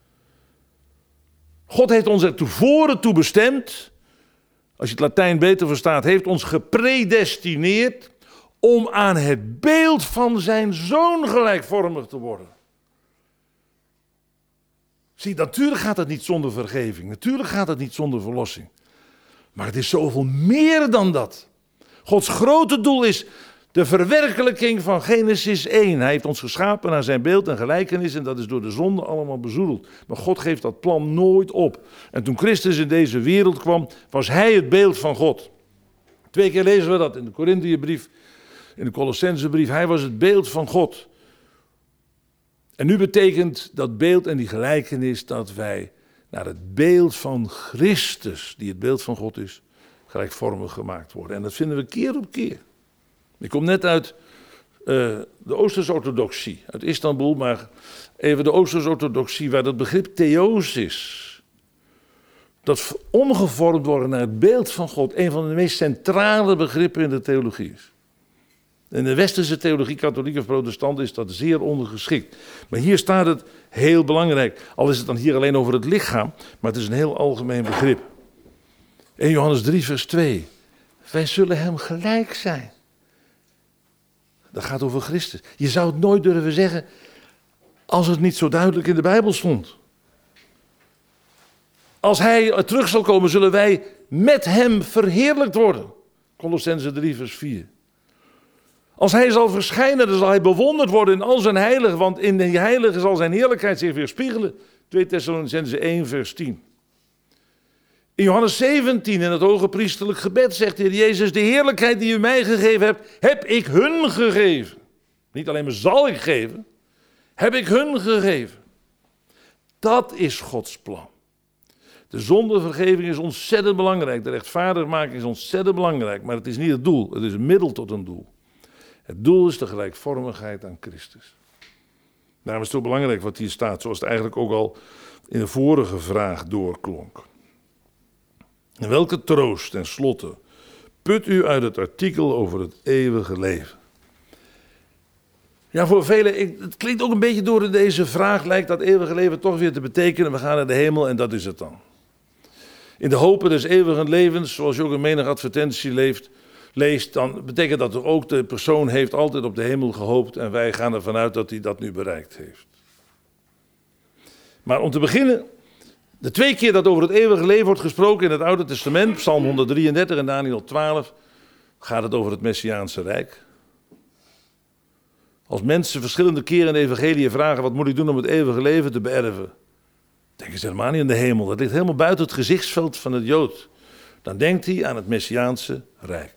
God heeft ons er tevoren toe bestemd, als je het Latijn beter verstaat, heeft ons gepredestineerd om aan het beeld van zijn Zoon gelijkvormig te worden. Zie, natuurlijk gaat het niet zonder vergeving. Natuurlijk gaat het niet zonder verlossing. Maar het is zoveel meer dan dat. Gods grote doel is de verwerkelijking van Genesis één. Hij heeft ons geschapen naar zijn beeld en gelijkenis en dat is door de zonde allemaal bezoedeld. Maar God geeft dat plan nooit op. En toen Christus in deze wereld kwam, was hij het beeld van God. Twee keer lezen we dat in de Korinthiënbrief, in de Colossensebrief. Hij was het beeld van God. En nu betekent dat beeld en die gelijkenis dat wij naar het beeld van Christus, die het beeld van God is, gelijkvormig gemaakt worden. En dat vinden we keer op keer. Ik kom net uit uh, de Oosterse orthodoxie, uit Istanbul, maar even de Oosterse orthodoxie, waar dat begrip theosis, dat omgevormd worden naar het beeld van God, een van de meest centrale begrippen in de theologie is. In de westerse theologie, katholiek of protestant, is dat zeer ondergeschikt. Maar hier staat het heel belangrijk. Al is het dan hier alleen over het lichaam, maar het is een heel algemeen begrip. In Johannes drie vers twee. Wij zullen hem gelijk zijn. Dat gaat over Christus. Je zou het nooit durven zeggen als het niet zo duidelijk in de Bijbel stond. Als hij terug zal komen, zullen wij met hem verheerlijkt worden. Colossenzen drie vers vier. Als hij zal verschijnen, dan zal hij bewonderd worden in al zijn heiligen, want in die heiligen zal zijn heerlijkheid zich weerspiegelen. twee Thessalonicenzen één vers tien. In Johannes zeventien, in het hoge priesterlijk gebed, zegt de Heer Jezus, de heerlijkheid die u mij gegeven hebt, heb ik hun gegeven. Niet alleen maar zal ik geven, heb ik hun gegeven. Dat is Gods plan. De zondevergeving is ontzettend belangrijk, de rechtvaardigmaking is ontzettend belangrijk, maar het is niet het doel, het is een middel tot een doel. Het doel is de gelijkvormigheid aan Christus. Daarom is het zo belangrijk wat hier staat, zoals het eigenlijk ook al in de vorige vraag doorklonk. En welke troost ten slotte put u uit het artikel over het eeuwige leven? Ja, voor velen, ik, het klinkt ook een beetje door in deze vraag, lijkt dat eeuwige leven toch weer te betekenen, we gaan naar de hemel en dat is het dan. In de hopen des eeuwigen levens, zoals je ook in menig advertentie leeft, leest, dan betekent dat ook de persoon heeft altijd op de hemel gehoopt en wij gaan ervan uit dat hij dat nu bereikt heeft. Maar om te beginnen, de twee keer dat over het eeuwige leven wordt gesproken in het Oude Testament, Psalm honderddrieëndertig en Daniel twaalf, gaat het over het Messiaanse Rijk. Als mensen verschillende keren in de evangelie vragen, wat moet ik doen om het eeuwige leven te beërven? Denken ze helemaal niet aan de hemel, dat ligt helemaal buiten het gezichtsveld van het Jood. Dan denkt hij aan het Messiaanse Rijk.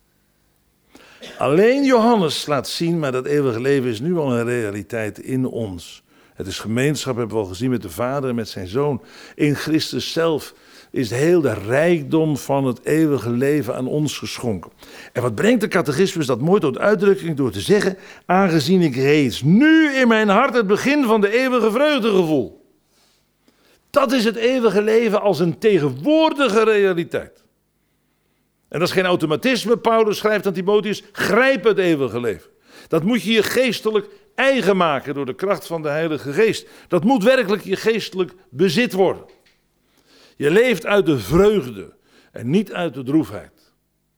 Alleen Johannes laat zien, maar dat eeuwige leven is nu al een realiteit in ons. Het is gemeenschap, hebben we al gezien, met de Vader en met zijn Zoon. In Christus zelf is heel de rijkdom van het eeuwige leven aan ons geschonken. En wat brengt de catechismus dat mooi tot uitdrukking door te zeggen, aangezien ik reeds nu in mijn hart het begin van de eeuwige vreugde gevoel. Dat is het eeuwige leven als een tegenwoordige realiteit. En dat is geen automatisme. Paulus schrijft aan Timotheus, grijp het eeuwige leven. Dat moet je je geestelijk eigen maken door de kracht van de Heilige Geest. Dat moet werkelijk je geestelijk bezit worden. Je leeft uit de vreugde en niet uit de droefheid.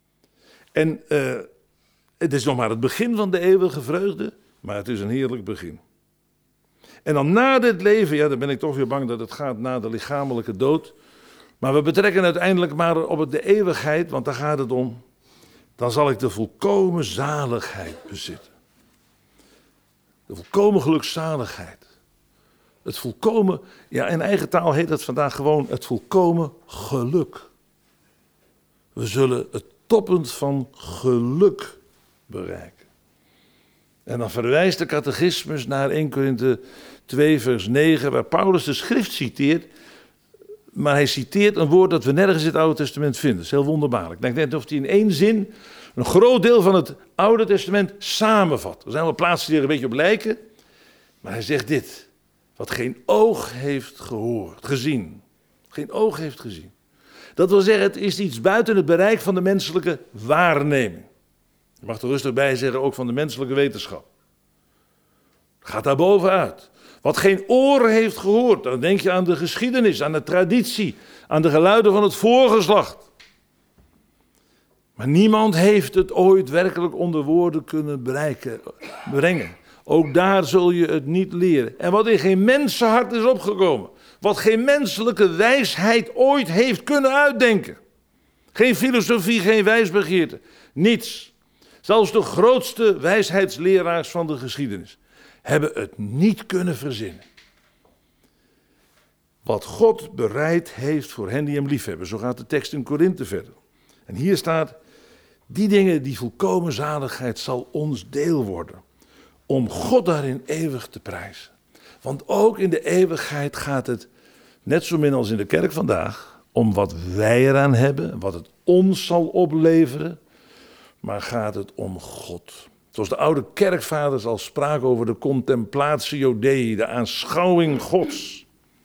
En uh, het is nog maar het begin van de eeuwige vreugde, maar het is een heerlijk begin. En dan na dit leven, ja, dan ben ik toch weer bang dat het gaat na de lichamelijke dood. Maar we betrekken uiteindelijk maar op de eeuwigheid, want daar gaat het om. Dan zal ik de volkomen zaligheid bezitten. De volkomen gelukzaligheid. Het volkomen, ja in eigen taal heet het vandaag gewoon het volkomen geluk. We zullen het toppunt van geluk bereiken. En dan verwijst de catechismus naar eerste Korinthe twee vers negen, waar Paulus de schrift citeert. Maar hij citeert een woord dat we nergens in het Oude Testament vinden. Dat is heel wonderbaarlijk. Ik denk net of hij in één zin een groot deel van het Oude Testament samenvat. Er zijn wel plaatsen die er een beetje op lijken. Maar hij zegt dit. Wat geen oog heeft gehoord, gezien. Geen oog heeft gezien. Dat wil zeggen, het is iets buiten het bereik van de menselijke waarneming. Je mag er rustig bij zeggen, ook van de menselijke wetenschap. Het gaat daar bovenuit. Wat geen oor heeft gehoord, dan denk je aan de geschiedenis, aan de traditie, aan de geluiden van het voorgeslacht. Maar niemand heeft het ooit werkelijk onder woorden kunnen bereiken, brengen. Ook daar zul je het niet leren. En wat in geen mensenhart is opgekomen, wat geen menselijke wijsheid ooit heeft kunnen uitdenken. Geen filosofie, geen wijsbegeerte, niets. Zelfs de grootste wijsheidsleraars van de geschiedenis hebben het niet kunnen verzinnen. Wat God bereid heeft voor hen die hem liefhebben. Zo gaat de tekst in Korinthe verder. En hier staat, die dingen, die volkomen zaligheid zal ons deel worden. Om God daarin eeuwig te prijzen. Want ook in de eeuwigheid gaat het, net zo min als in de kerk vandaag, om wat wij eraan hebben, wat het ons zal opleveren. Maar gaat het om God. Zoals de oude kerkvaders al spraken over de contemplatio Dei, de aanschouwing Gods.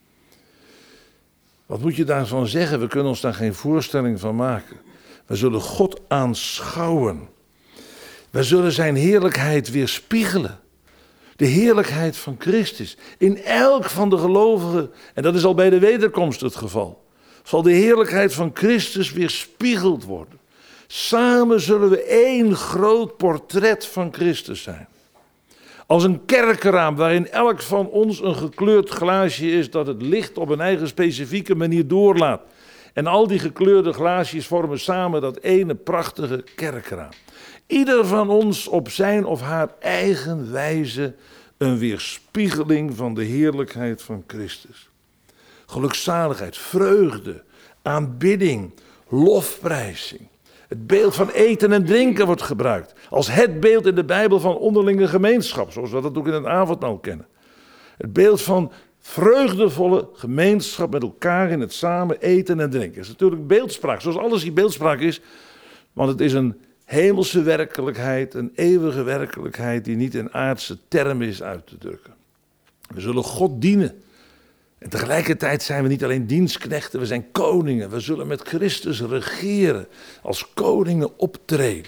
Wat moet je daarvan zeggen? We kunnen ons daar geen voorstelling van maken. We zullen God aanschouwen. We zullen zijn heerlijkheid weerspiegelen. De heerlijkheid van Christus. In elk van de gelovigen, en dat is al bij de wederkomst het geval, zal de heerlijkheid van Christus weerspiegeld worden. Samen zullen we één groot portret van Christus zijn. Als een kerkraam waarin elk van ons een gekleurd glaasje is dat het licht op een eigen specifieke manier doorlaat. En al die gekleurde glaasjes vormen samen dat ene prachtige kerkraam. Ieder van ons op zijn of haar eigen wijze een weerspiegeling van de heerlijkheid van Christus. Gelukzaligheid, vreugde, aanbidding, lofprijzing. Het beeld van eten en drinken wordt gebruikt. Als het beeld in de Bijbel van onderlinge gemeenschap. Zoals we dat ook in het avondmaal kennen. Het beeld van vreugdevolle gemeenschap met elkaar in het samen eten en drinken. Het is natuurlijk beeldspraak. Zoals alles die beeldspraak is. Want het is een hemelse werkelijkheid. Een eeuwige werkelijkheid die niet in aardse termen is uit te drukken. We zullen God dienen. En tegelijkertijd zijn we niet alleen dienstknechten, we zijn koningen. We zullen met Christus regeren, als koningen optreden.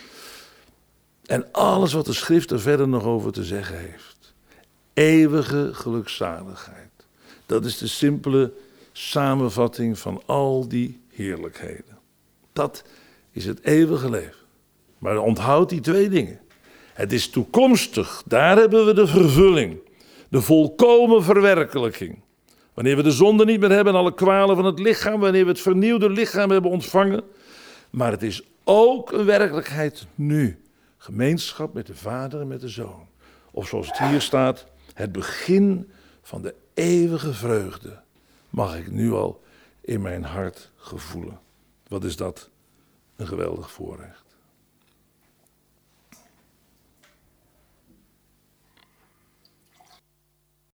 En alles wat de schrift er verder nog over te zeggen heeft. Eeuwige gelukzaligheid. Dat is de simpele samenvatting van al die heerlijkheden. Dat is het eeuwige leven. Maar onthoud die twee dingen. Het is toekomstig, daar hebben we de vervulling. De volkomen verwerkelijking. Wanneer we de zonde niet meer hebben en alle kwalen van het lichaam. Wanneer we het vernieuwde lichaam hebben ontvangen. Maar het is ook een werkelijkheid nu. Gemeenschap met de Vader en met de Zoon. Of zoals het hier staat. Het begin van de eeuwige vreugde. Mag ik nu al in mijn hart gevoelen. Wat is dat een geweldig voorrecht.